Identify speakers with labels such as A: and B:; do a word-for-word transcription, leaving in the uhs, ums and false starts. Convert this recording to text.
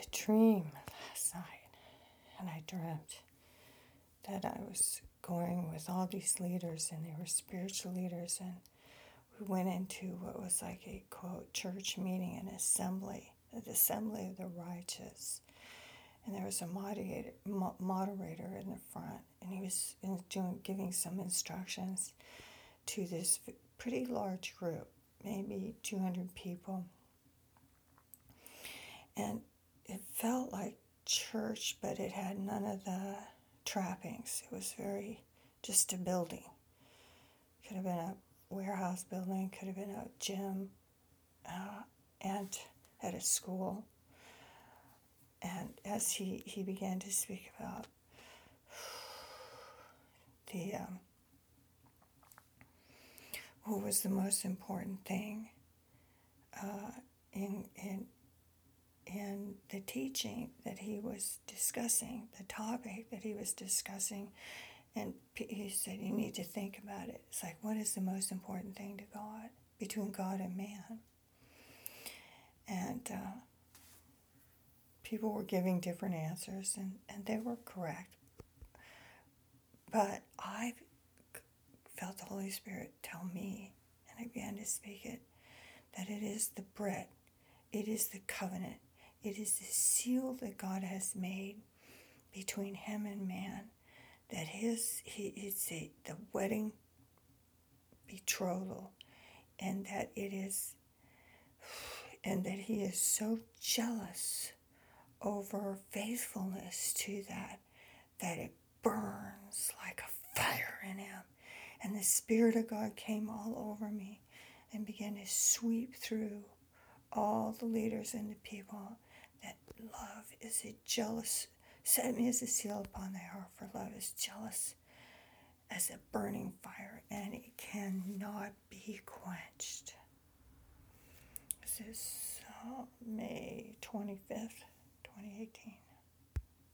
A: a dream last night, and I dreamt that I was going with all these leaders, and they were spiritual leaders, and we went into what was like a, quote, church meeting, an assembly, the assembly of the righteous. And there was a moderator, moderator in the front, and he was doing, giving some instructions to this pretty large group, maybe two hundred people. And it felt like church, but it had none of the trappings. It was very, just a building. Could have been a warehouse building, could have been a gym, uh, and at a school. And as he, he began to speak about the um, what was the most important thing uh, in in in the teaching that he was discussing, the topic that he was discussing, and he said, you need to think about it. It's like, what is the most important thing to God, between God and man? And uh, people were giving different answers, and, and they were correct. But I felt the Holy Spirit tell me, and I began to speak it, that it is the bread, it is the covenant, it is the seal that God has made between him and man, that his he is a, the wedding betrothal, and that it is, and that he is so jealous over faithfulness to that, that it burns like a fire in him. And the Spirit of God came all over me and began to sweep through all the leaders and the people, that love is a jealous, set me as a seal upon thy heart, for love is jealous as a burning fire, and it cannot be quenched. This is uh, May twenty-fifth, twenty eighteen.